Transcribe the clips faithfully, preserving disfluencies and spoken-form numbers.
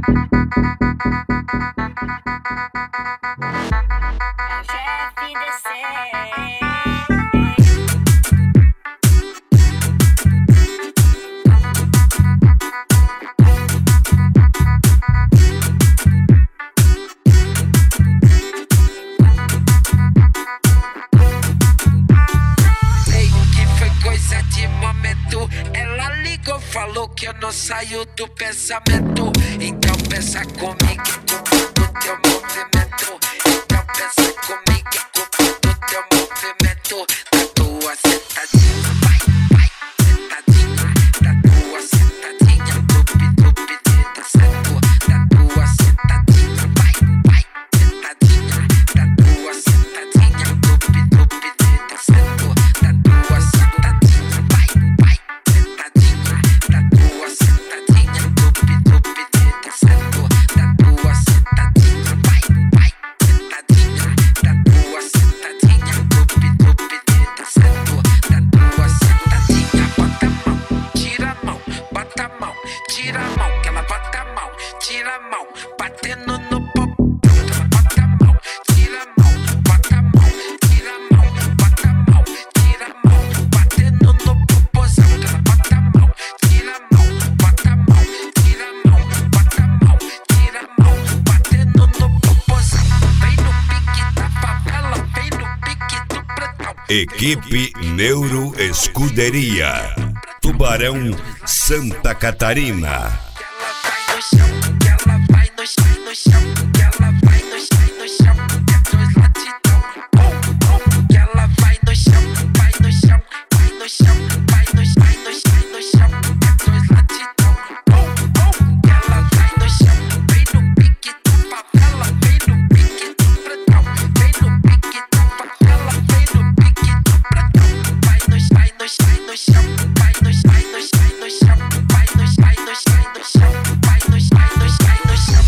Falou que eu não saio do pensamento. Então pensa comigo, é culpa do teu movimento. Então pensa comigo, é culpa do teu movimento. Da tua sentadinha, vai, vai, sentadinha. Da tua sentadinha, tupi, tupi, tá certo. Da tua sentadinha, vai, vai, sentadinha. Da tua sentadinha, tupi, tupi, tá certo. Da tua sentadinha, vai, vai, sentadinha. Da tua sentadinha, tupi, tupi, tá certo. Da tua sentadinha, vai, vai, sentadinha. Da tua sentadinha, tupi, tupi, tá certo. Da tua sentadinha, bota a mão, tira a mão, bota a mão, tira a mão, que ela bota a mão, tira a mão, batendo no popô, que ela bota a mão, tira a mão, bota a mão, tira a mão, bota a mão, tira a mão, batendo no popôzão, que ela bota a mão, tira a mão, bota a mão, tira a mão, bota a mão, tira a mão, batendo no popôzão. Vem no pique da favela, vem no pique do pretão. Equipe Neuro Escuderia, Tubarão, Santa Catarina. Ela vai no chão, que ela vai no chão, no chão, que ela vai no chão, no chão, é dois latidão, bom, bom, que ela vai no chão, vai no chão, vai no chão, vai no chão, vai no chão, no chão, é dois latidão, bom, bom, que ela vai no chão, vem no pique da favela, vem no pique do pretão, vem no pique da favela, vem no pique do pretão, vai no vai no vai no chão, vai no vai no vai no chão, vai no vai no vai no chão, vai no vai no vai no chão.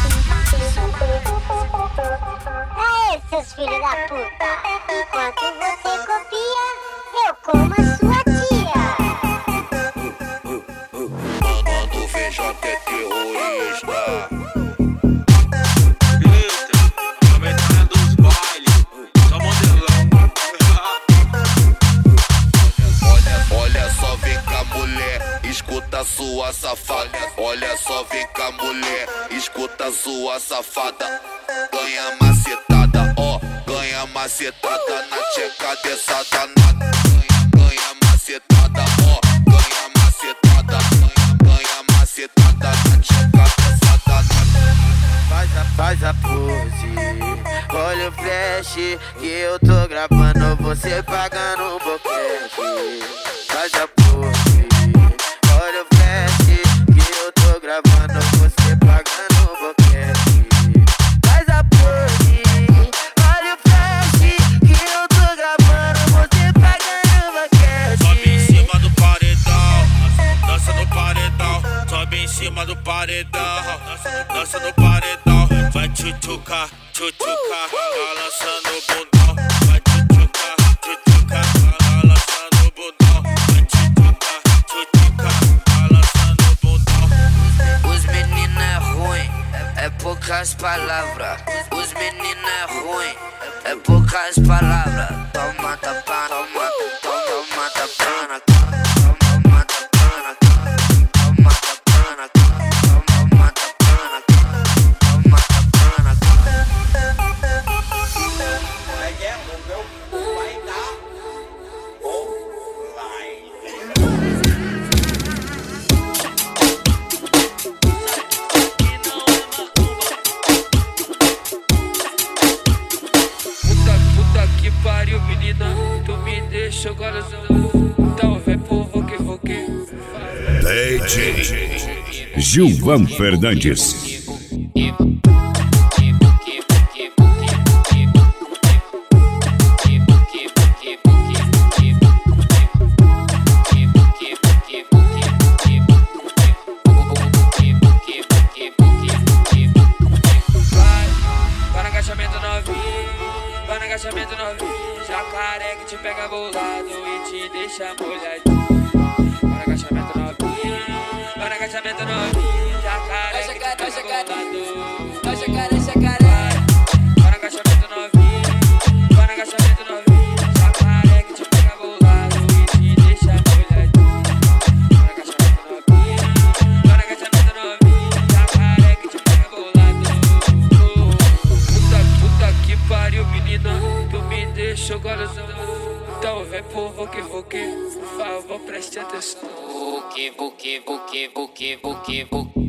Aê, seus filhos da puta! Enquanto você copia, eu como a sua tia! Mandando feijão que é terrorista. Eita, a metade dos bailes, só modelão. Olha, olha só, vem cá, mulher, escuta sua safada. Olha só, vem cá, mulher, escuta sua safada. Ganha macetada, ó, ganha macetada na tcheca dessa danada. Ganha, ganha macetada, ó, ganha macetada, ganha, ganha macetada na tcheca dessa danada. Faz a, faz a pose, olha o flash que eu tô gravando, você pagando um boquete. Faz a pose, olha o flash que eu tô gravando, você pagando um boquete. Faz a pose, olha o flash que eu tô gravando, você pagando um boquete. Sobe em cima do paredão, dança no paredão. Sobe em cima do paredão, dança no paredão. Vai tchutchuca, tchutchuca, balançando o bundão. Vai tchutchuca, tchutchuca, balançando o bundão. Vai tchutchuca, tchutchuca, balançando o bundão. Os meninos é ruim, é, é poucas palavras. Os meninos é ruim, é poucas palavras. Toma tapa, toma, toma tapa na cara. Toma tapa na cara. Toma tapa na cara. Toma tapa na cara. Toma tapa na cara. Puta, puta que pariu, menina, tu me deixou agora. Então vai pro roque, roque. D J Gilvan Fernandes. Vai no agachamento novinho, vai no agachamento novinho. Jacaré que te pega bolado e te deixa molhadinho. Vai no agachamento novinho, vai no agachamento novinho. Jacaré que te pega bolado preste atenção. Buque, buque, buque, buque, buque, buque.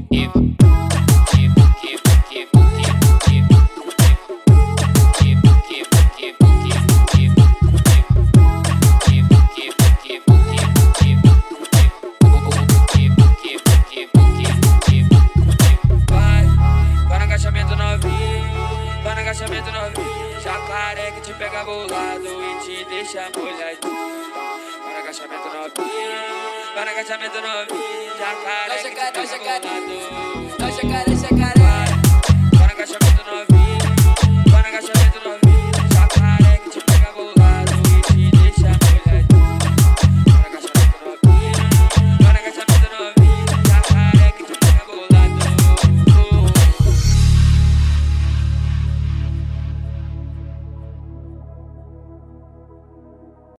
Agachamento novinho, jacaré que te pega bolado e te deixa molhado. Vai no agachamento novinho, vai no agachamento novinho, jacaré que te pega bolado. Jacaré, jacaré.